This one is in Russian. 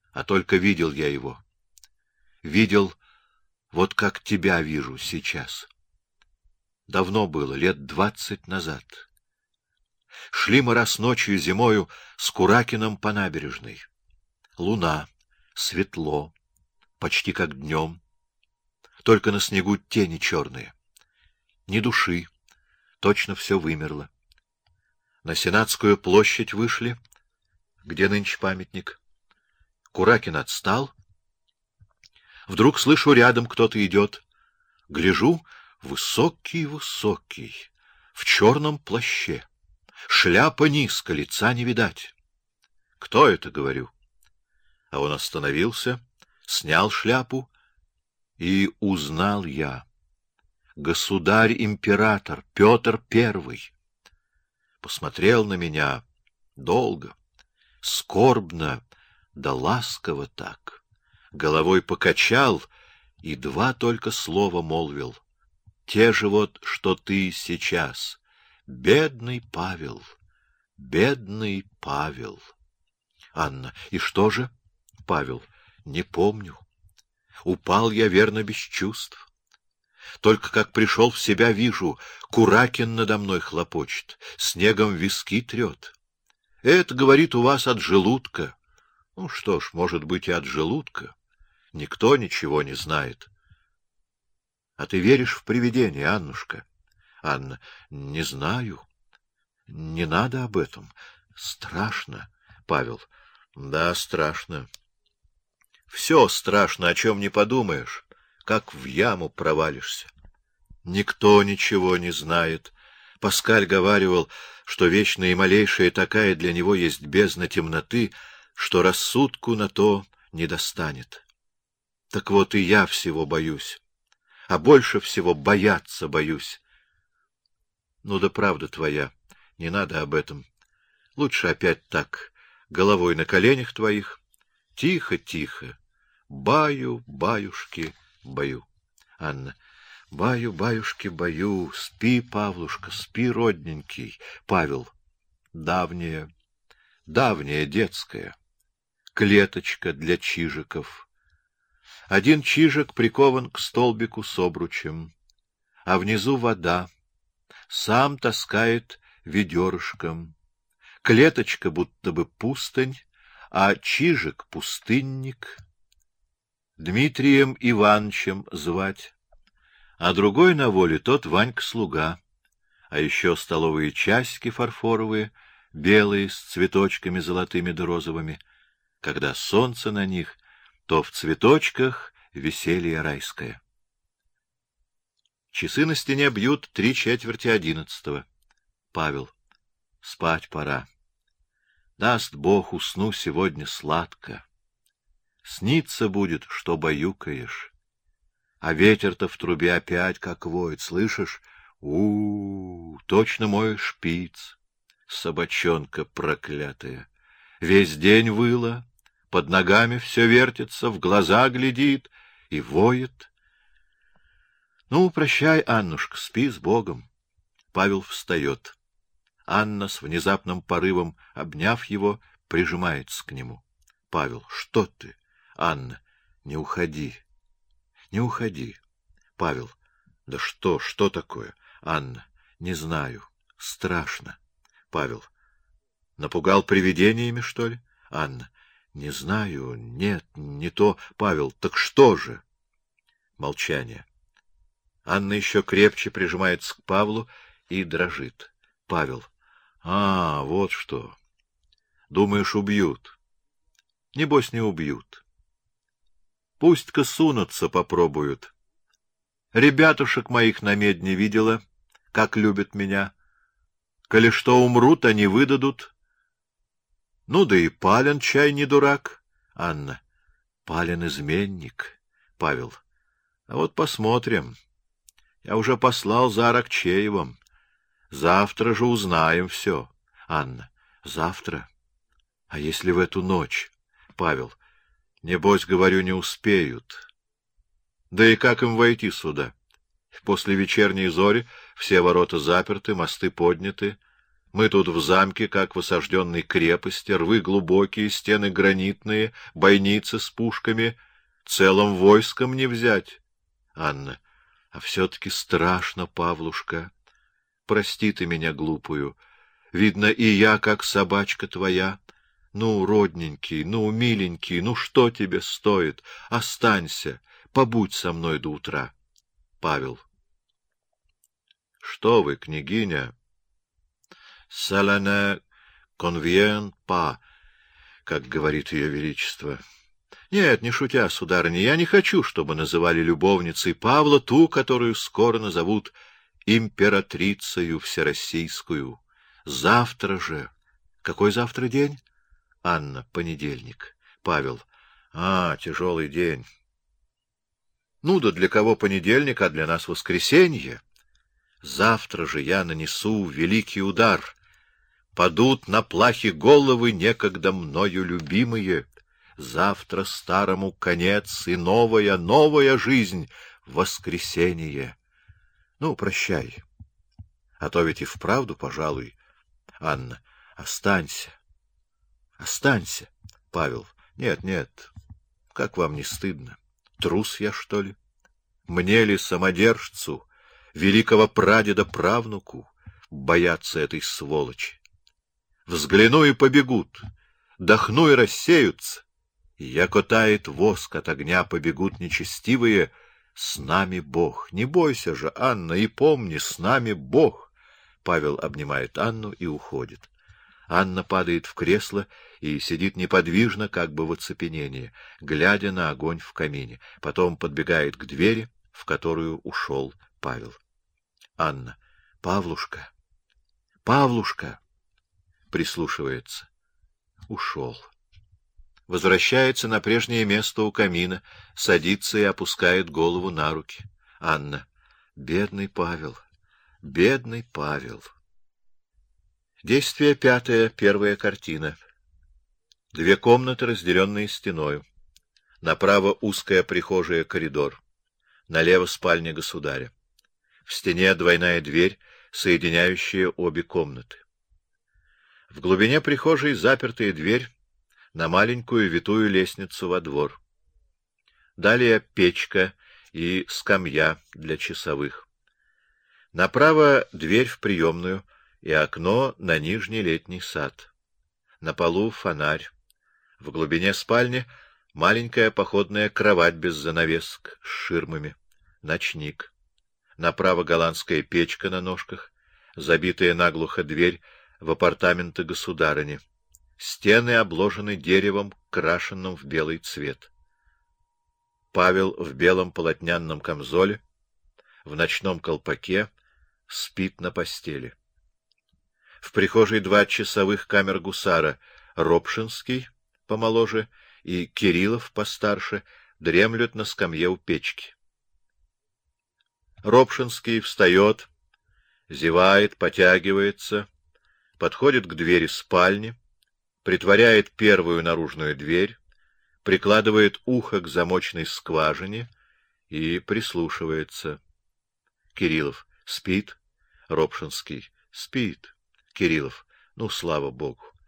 а только видел я его. Видел, вот как тебя вижу сейчас. Давно было, лет 20 назад. Шли мы раз ночью зимою с Куракиным по набережной. Луна, светло, почти как днем. Только на снегу тени черные. Ни души, точно все вымерло. На Сенатскую площадь вышли, где нынче памятник. Куракин отстал. Вдруг слышу, рядом кто-то идет. Гляжу, высокий-высокий, в черном плаще. Шляпа низко, лица не видать. Кто это, говорю? А он остановился, снял шляпу, и узнал я. Государь-император Петр I. Посмотрел на меня долго, скорбно, да ласково так. Головой покачал и два только слова молвил. Те же вот, что ты сейчас. Бедный Павел, бедный Павел. Анна: и что же? Павел: не помню. Упал я, верно, без чувств. Только как пришел в себя, вижу, Куракин надо мной хлопочет, снегом виски трет. Это, говорит, у вас от желудка. Ну что ж, может быть, и от желудка. Никто ничего не знает. А ты веришь в привидения, Аннушка? Анна: не знаю. Не надо об этом. Страшно. Павел: да, страшно. Все страшно, о чем не подумаешь, как в яму провалишься. Никто ничего не знает. Паскаль говаривал, что вечная и малейшая такая для него есть бездна темноты, что рассудку на то не достанет. Так вот и я всего боюсь, а больше всего бояться боюсь. Ну да правда твоя, не надо об этом. Лучше опять так, головой на коленях твоих. Тихо, тихо. Баю, баюшки, баю. Анна: баю, баюшки, баю. Спи, Павлушка, спи, родненький. Павел: давняя, давняя детская. Клеточка для чижиков. Один чижик прикован к столбику с обручем, а внизу вода. Сам таскает ведерышком. Клеточка будто бы пустынь, а чижик — пустынник. Дмитрием Ивановичем звать, а другой на воле тот Ванька-слуга, а еще столовые часики фарфоровые, белые, с цветочками золотыми да розовыми. Когда солнце на них, то в цветочках веселье райское. Часы на стене бьют 11:45. Павел: спать пора. Даст Бог, усну сегодня сладко. Снится будет, что баюкаешь. А ветер-то в трубе опять как воет, слышишь? Точно мой шпиц, собачонка проклятая. Весь день выла, под ногами все вертится, в глаза глядит и воет. Ну, прощай, Аннушка, спи с Богом. Павел встает. Анна с внезапным порывом, обняв его, прижимается к нему. Павел: что ты? Анна: не уходи, не уходи. Павел: да что такое? Анна: не знаю, страшно. Павел: напугал привидениями, что ли? Анна: не знаю, нет, не то. Павел: так что же? Молчание. Анна еще крепче прижимается к Павлу и дрожит. Павел: вот что. Думаешь, убьют? Небось, не убьют. Пусть-ка сунутся, попробуют. Ребятушек моих на медне видела, как любят меня. Коли что умрут, они выдадут. Ну да и Палин, чай, не дурак. Анна: Палин изменник. Павел: а вот посмотрим. Я уже послал за Аракчеевым. Завтра же узнаем все. Анна: завтра? А если в эту ночь? Павел: небось, говорю, не успеют. Да и как им войти сюда? После вечерней зори все ворота заперты, мосты подняты. Мы тут в замке, как в осажденной крепости, рвы глубокие, стены гранитные, бойницы с пушками. Целым войском не взять. Анна. А все-таки страшно, Павлушка. Прости ты меня глупую. Видно, и я, как собачка твоя. Ну, родненький, ну, миленький, ну, что тебе стоит? Останься, побудь со мной до утра. Павел. Что вы, княгиня? «Cela ne convient pas», как говорит ее величество. Нет, не шутя, сударыня, я не хочу, чтобы называли любовницей Павла ту, которую скоро назовут императрицею всероссийскую. Завтра же. Какой завтра день? Анна, понедельник. Павел. Тяжелый день. Ну да для кого понедельник, а для нас воскресенье? Завтра же я нанесу великий удар. Падут на плахи головы некогда мною любимые. Завтра старому конец и новая жизнь — воскресенье. Ну, прощай. А то ведь и вправду, пожалуй. Анна, останься. Останься. Павел, нет, как вам не стыдно? Трус я, что ли? Мне ли, самодержцу, великого прадеда-правнуку, бояться этой сволочи? Взгляну и побегут, дохну и рассеются. Яко тает воск от огня, побегут нечестивые. С нами Бог. Не бойся же, Анна, и помни, с нами Бог. Павел обнимает Анну и уходит. Анна падает в кресло и сидит неподвижно, как бы в оцепенении, глядя на огонь в камине. Потом подбегает к двери, в которую ушел Павел. Анна. Павлушка! Павлушка! Прислушивается. Ушел. Возвращается на прежнее место у камина, садится и опускает голову на руки. Анна. Бедный Павел! Бедный Павел! Действие пятое, первая картина. Две комнаты, разделенные стеною. Направо узкая прихожая, коридор. Налево спальня государя. В стене двойная дверь, соединяющая обе комнаты. В глубине прихожей запертая дверь на маленькую витую лестницу во двор. Далее печка и скамья для часовых. Направо дверь в приемную и окно на нижний летний сад. На полу фонарь. В глубине спальни маленькая походная кровать без занавесок с ширмами. Ночник. Направо голландская печка на ножках, забитая наглухо дверь в апартаменты государыни. Стены обложены деревом, крашенным в белый цвет. Павел в белом полотняном камзоле, в ночном колпаке, спит на постели. В прихожей два часовых камер-гусара, Ропшинский, помоложе, и Кириллов, постарше, дремлют на скамье у печки. Ропшинский встает, зевает, потягивается, подходит к двери спальни, притворяет первую наружную дверь, прикладывает ухо к замочной скважине и прислушивается. Кириллов. Спит. Ропшинский. Спит. Кириллов. Ну, слава Богу.